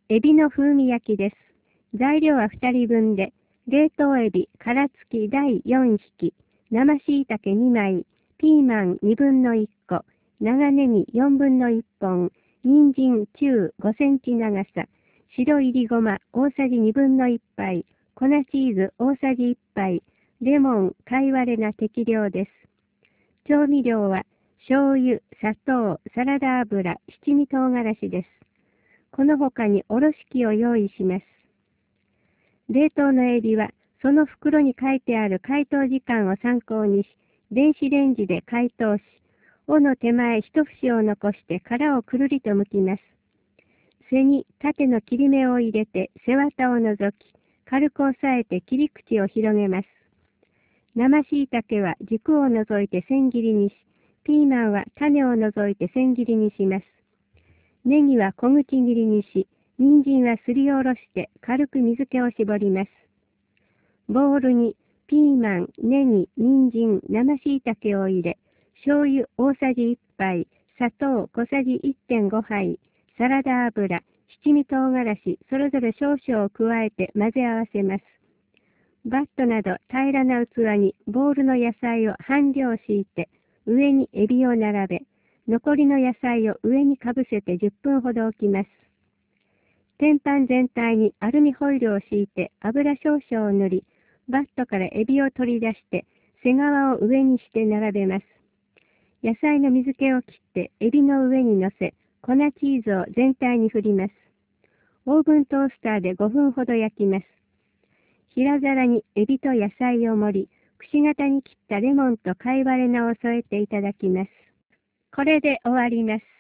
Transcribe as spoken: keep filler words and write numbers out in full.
エビの風味焼きです。材料はふたりぶんで、冷凍エビ、殻付きだいよんひき、生椎茸にまい、ピーマンにぶんのいっこ、長ネギよんぶんのいっぽん、人参中ごセンチ長さ、白いりごま大さじにぶんのいっぱい、粉チーズ大さじいっぱい、レモン、貝割れが適量です。調味料は、醤油、砂糖、サラダ油、七味唐辛子です。この他におろし器を用意します。冷凍のエビは、その袋に書いてある解凍時間を参考にし、電子レンジで解凍し、尾の手前一節を残して殻をくるりと剥きます。背に縦の切り目を入れて背わたを除き、軽く押さえて切り口を広げます。生椎茸は軸を除いて千切りにし、ピーマンは種を除いて千切りにします。ネギは小口切りにし、人参はすりおろして軽く水気を絞ります。ボウルにピーマン、ネギ、人参、生椎茸を入れ、醤油大さじいっぱい、砂糖小さじいってんごはい、サラダ油、七味唐辛子、それぞれ少々を加えて混ぜ合わせます。バットなど平らな器にボウルの野菜を半量敷いて、上にエビを並べ、残りの野菜を上にかぶせてじゅっぷんほど置きます。天板全体にアルミホイルを敷いて油少々を塗り、バットからエビを取り出して、背側を上にして並べます。野菜の水気を切ってエビの上に乗せ、粉チーズを全体に振ります。オーブントースターでごふんほど焼きます。平皿にエビと野菜を盛り、くし形に切ったレモンと貝割れ菜を添えていただきます。これで終わります。